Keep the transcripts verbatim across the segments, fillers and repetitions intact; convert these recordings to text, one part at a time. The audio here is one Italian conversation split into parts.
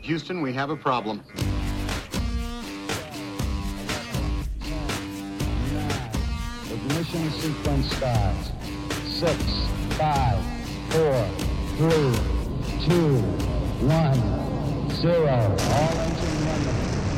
Houston, we have a problem. Ignition sequence starts. Six, five, four, three, two, one, zero. All engine running.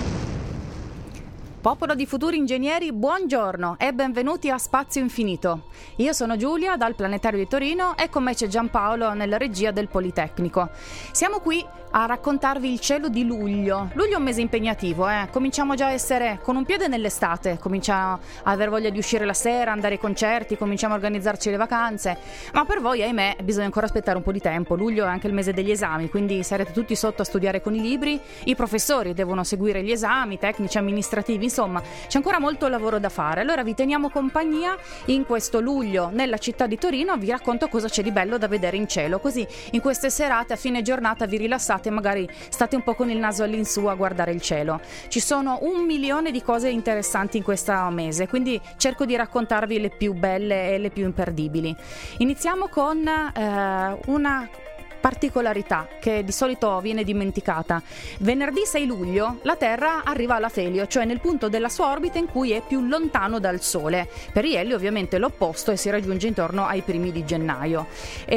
Popolo di futuri ingegneri, buongiorno e benvenuti a Spazio Infinito. Io sono Giulia dal Planetario di Torino e con me c'è Giampaolo nella regia del Politecnico. Siamo qui a raccontarvi il cielo di luglio. Luglio è un mese impegnativo, eh? Cominciamo già a essere con un piede nell'estate, cominciamo a aver voglia di uscire la sera, andare ai concerti, cominciamo a organizzarci le vacanze, ma per voi, ahimè, bisogna ancora aspettare un po' di tempo. Luglio è anche il mese degli esami, quindi sarete tutti sotto a studiare con i libri, i professori devono seguire gli esami, tecnici, amministrativi, insomma, c'è ancora molto lavoro da fare. Allora vi teniamo compagnia in questo luglio nella città di Torino, vi racconto cosa c'è di bello da vedere in cielo, così in queste serate a fine giornata vi rilassate e magari state un po' con il naso all'insù a guardare il cielo. Ci sono un milione di cose interessanti in questo mese, quindi cerco di raccontarvi le più belle e le più imperdibili. Iniziamo con eh, una particolarità che di solito viene dimenticata. Venerdì sei luglio la Terra arriva all'afelio, cioè nel punto della sua orbita in cui è più lontano dal Sole. Per Ielli ovviamente l'opposto e si raggiunge intorno ai primi di gennaio.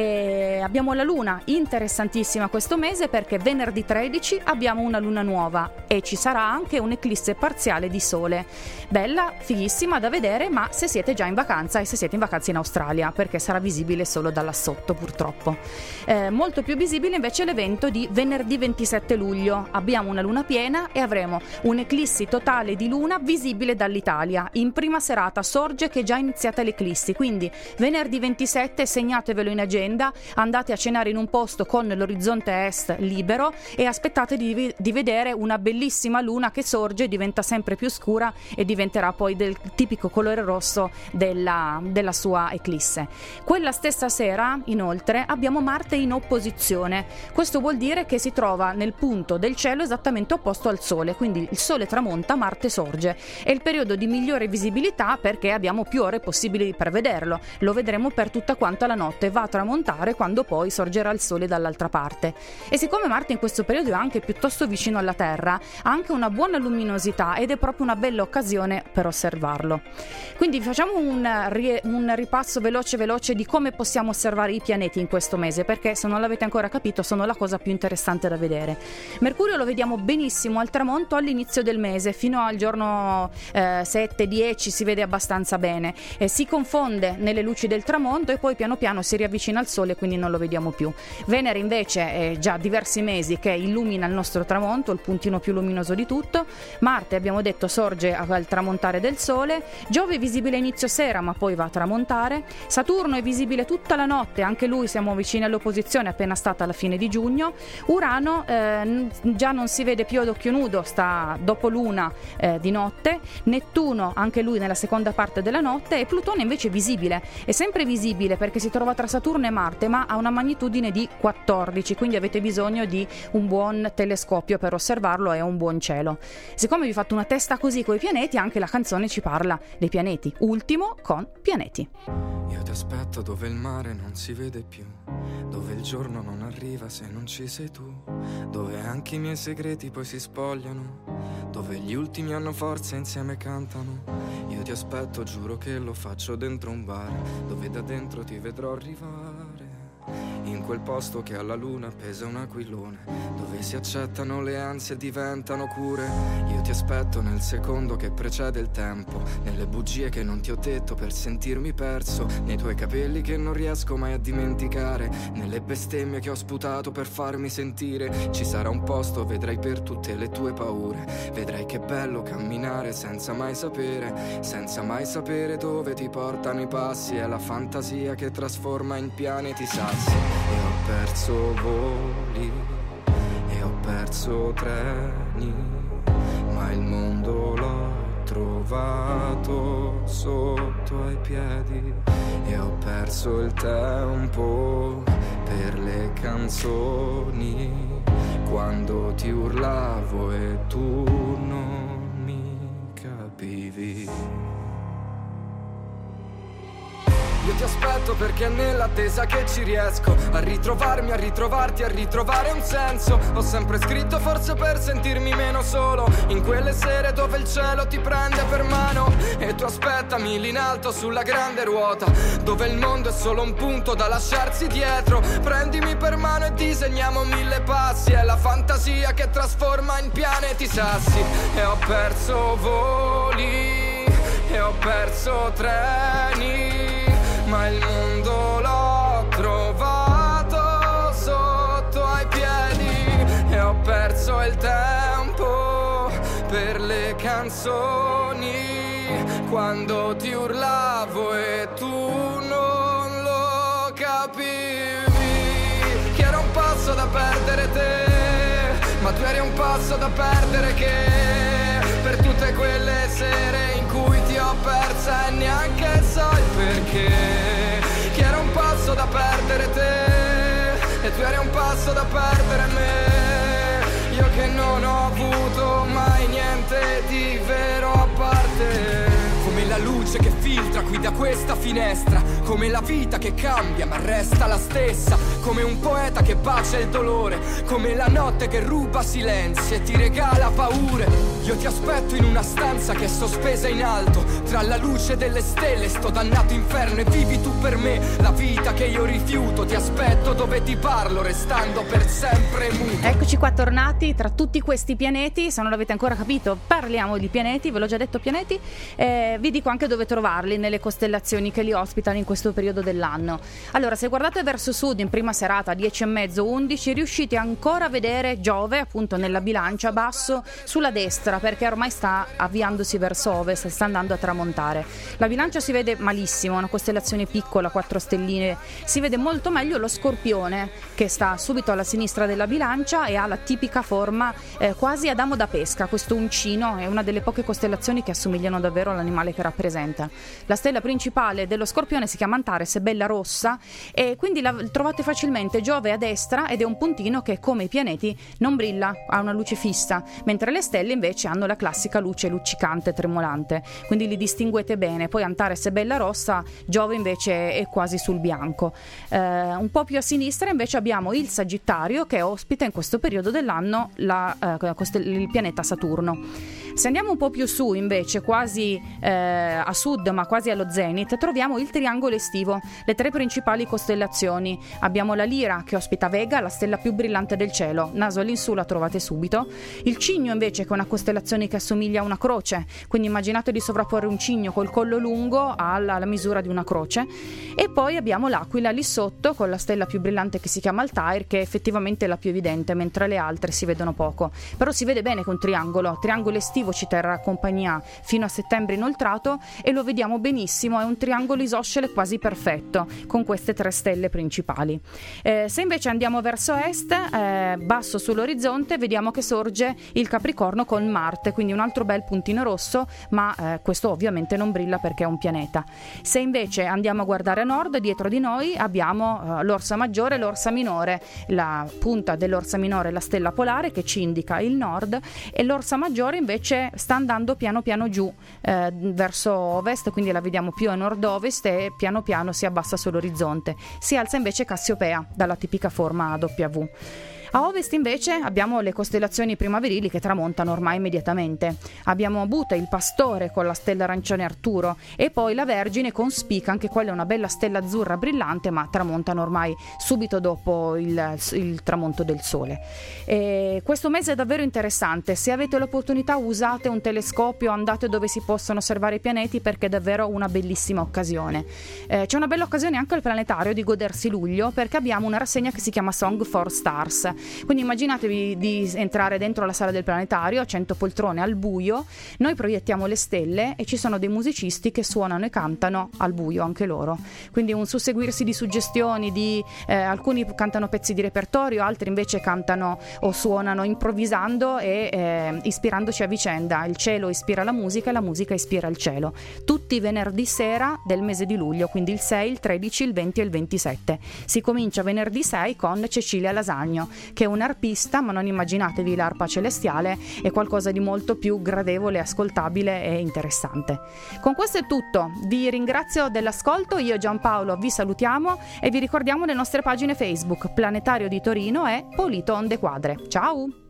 E abbiamo la Luna, interessantissima questo mese perché venerdì tredici abbiamo una Luna nuova e ci sarà anche un'eclisse parziale di Sole. Bella, fighissima da vedere, ma se siete già in vacanza e se siete in vacanza in Australia, perché sarà visibile solo da là sotto purtroppo. Eh, molto più visibile invece l'evento di venerdì ventisette luglio. Abbiamo una luna piena e avremo un'eclissi totale di luna visibile dall'Italia. In prima serata sorge che è già iniziata l'eclissi, quindi venerdì ventisette segnatevelo in agenda, andate a cenare in un posto con l'orizzonte est libero e aspettate di, di vedere una bellissima luna che sorge, diventa sempre più scura e diventerà poi del tipico colore rosso della, della sua eclisse. Quella stessa sera inoltre abbiamo Marte in opposizione. Questo vuol dire che si trova nel punto del cielo esattamente opposto al Sole, quindi il Sole tramonta, Marte sorge. È il periodo di migliore visibilità perché abbiamo più ore possibili per vederlo. Lo vedremo per tutta quanta la notte, va a tramontare quando poi sorgerà il Sole dall'altra parte. E siccome Marte in questo periodo è anche piuttosto vicino alla Terra, ha anche una buona luminosità ed è proprio una bella occasione per osservarlo. Quindi facciamo un, un ripasso veloce veloce di come possiamo osservare i pianeti in questo mese, perché se non l'avete ancora capito sono la cosa più interessante da vedere. Mercurio lo vediamo benissimo al tramonto all'inizio del mese, fino al giorno eh, sette dieci si vede abbastanza bene, eh, si confonde nelle luci del tramonto e poi piano piano si riavvicina al Sole, quindi non lo vediamo più. Venere invece è già diversi mesi che illumina il nostro tramonto, il puntino più luminoso di tutto. Marte abbiamo detto sorge al tramontare del Sole. Giove è visibile a inizio sera ma poi va a tramontare. Saturno è visibile tutta la notte, anche lui siamo vicini all'opposizione, appena stata alla fine di giugno. Urano eh, già non si vede più ad occhio nudo, sta dopo luna eh, di notte. Nettuno anche lui nella seconda parte della notte e Plutone invece è visibile, è sempre visibile perché si trova tra Saturno e Marte ma ha una magnitudine di quattordici, quindi avete bisogno di un buon telescopio per osservarlo e un buon cielo. Siccome vi ho fatto una testa così con i pianeti, anche la canzone ci parla dei pianeti. Ultimo con Pianeti. Io ti aspetto dove il mare non si vede più, dove il giorno non arriva se non ci sei tu, dove anche i miei segreti poi si spogliano, dove gli ultimi hanno forza e insieme cantano. Io ti aspetto, giuro che lo faccio dentro un bar, dove da dentro ti vedrò arrivare, in quel posto che alla luna pesa un aquilone, dove si accettano le ansie e diventano cure. Io ti aspetto nel secondo che precede il tempo, nelle bugie che non ti ho detto per sentirmi perso, nei tuoi capelli che non riesco mai a dimenticare, nelle bestemmie che ho sputato per farmi sentire. Ci sarà un posto, vedrai, per tutte le tue paure, vedrai che bello camminare senza mai sapere, senza mai sapere dove ti portano i passi. È la fantasia che trasforma in pianeti sassi. E ho perso voli, e ho perso treni, ma il mondo l'ho trovato sotto ai piedi. E ho perso il tempo per le canzoni, quando ti urlavo e tu non mi capivi. Io ti aspetto perché è nell'attesa che ci riesco a ritrovarmi, a ritrovarti, a ritrovare un senso. Ho sempre scritto forse per sentirmi meno solo, in quelle sere dove il cielo ti prende per mano. E tu aspettami lì in alto sulla grande ruota, dove il mondo è solo un punto da lasciarsi dietro. Prendimi per mano e disegniamo mille passi, è la fantasia che trasforma in pianeti sassi. E ho perso voli, e ho perso treni, ma il mondo l'ho trovato sotto ai piedi. E ho perso il tempo per le canzoni, quando ti urlavo e tu non lo capivi. Che era un passo da perdere te, ma tu eri un passo da perdere che, per tutte quelle sere in cui ti ho persa e neanche so il perché. Che era un passo da perdere te e tu eri un passo da perdere me. Io che non ho avuto mai niente di vero a parte. Come la luce che filtra qui da questa finestra, come la vita che cambia ma resta la stessa, come un poeta che bacia il dolore, come la notte che ruba silenzi e ti regala paure. Io ti aspetto in una stanza che è sospesa in alto, tra la luce delle stelle sto dannato inferno e vivi tu per me la vita che io rifiuto. Ti aspetto dove ti parlo restando per sempre muto. Eccoci qua tornati tra tutti questi pianeti. Se non l'avete ancora capito, parliamo di pianeti, ve l'ho già detto pianeti. Eh, vi dico anche dove trovarli nelle costellazioni che li ospitano in questo periodo dell'anno. Allora, se guardate verso sud in prima serata dieci e mezzo undici, riuscite ancora a vedere Giove appunto nella bilancia basso sulla destra, perché ormai sta avviandosi verso ovest, sta andando a tramontare. La bilancia si vede malissimo, è una costellazione piccola, quattro stelline. Si vede molto meglio lo Scorpione, che sta subito alla sinistra della bilancia e ha la tipica forma eh, quasi ad amo da pesca. Questo uncino è una delle poche costellazioni che assomigliano davvero all'animale che rappresenta. La stella principale dello Scorpione si chiama Antares, è bella rossa e quindi la trovate facilmente. Giove a destra ed è un puntino che, come i pianeti, non brilla, ha una luce fissa, mentre le stelle invece hanno la classica luce luccicante, tremolante, quindi li distinguete bene. Poi Antares è bella rossa, Giove invece è quasi sul bianco. Eh, un po' più a sinistra invece abbiamo il Sagittario, che ospita in questo periodo dell'anno la, eh, il pianeta Saturno. Se andiamo un po' più su invece, quasi eh, a sud ma quasi allo zenit, troviamo il triangolo estivo, le tre principali costellazioni. Abbiamo la Lira che ospita Vega, la stella più brillante del cielo, naso all'insù la trovate subito. Il Cigno invece, che è una costellazione che assomiglia a una croce, quindi immaginate di sovrapporre un cigno col collo lungo alla, alla misura di una croce. E poi abbiamo l'Aquila lì sotto con la stella più brillante che si chiama Altair, che è effettivamente la più evidente, mentre le altre si vedono poco, però si vede bene con triangolo. Triangolo estivo ci terrà compagnia fino a settembre inoltrato e lo vediamo benissimo, è un triangolo isoscele quasi perfetto con queste tre stelle principali. Eh, se invece andiamo verso est, eh, basso sull'orizzonte, vediamo che sorge il Capricorno con Marte, quindi un altro bel puntino rosso, ma eh, questo ovviamente non brilla perché è un pianeta. Se invece andiamo a guardare a nord, dietro di noi abbiamo eh, l'Orsa Maggiore e l'Orsa Minore. La punta dell'Orsa Minore è la stella polare che ci indica il nord, e l'Orsa Maggiore invece sta andando piano piano giù eh, verso ovest, quindi la vediamo più a nord-ovest e piano piano si abbassa sull'orizzonte. Si alza invece Cassiopea dalla tipica forma a W. A ovest invece abbiamo le costellazioni primaverili che tramontano ormai immediatamente. Abbiamo Bute, il Pastore con la stella arancione Arturo, e poi la Vergine con Spica, anche quella è una bella stella azzurra brillante, ma tramontano ormai subito dopo il, il tramonto del sole. E questo mese è davvero interessante. Se avete l'opportunità, usate un telescopio, andate dove si possono osservare i pianeti, perché è davvero una bellissima occasione. Eh, c'è una bella occasione anche al planetario di godersi luglio, perché abbiamo una rassegna che si chiama Song for Stars. Quindi immaginatevi di entrare dentro la sala del planetario a cento poltrone al buio, noi proiettiamo le stelle e ci sono dei musicisti che suonano e cantano al buio anche loro, quindi un susseguirsi di suggestioni, di eh, alcuni cantano pezzi di repertorio, altri invece cantano o suonano improvvisando e eh, ispirandoci a vicenda. Il cielo ispira la musica e la musica ispira il cielo, tutti venerdì sera del mese di luglio, quindi il sei, il tredici, il venti e il ventisette. Si comincia venerdì sei con Cecilia Lasagno. che un arpista, ma non immaginatevi l'arpa celestiale, è qualcosa di molto più gradevole, ascoltabile e interessante. Con questo è tutto, vi ringrazio dell'ascolto, io e Giampaolo vi salutiamo e vi ricordiamo le nostre pagine Facebook, Planetario di Torino e Polito Onde Quadre. Ciao!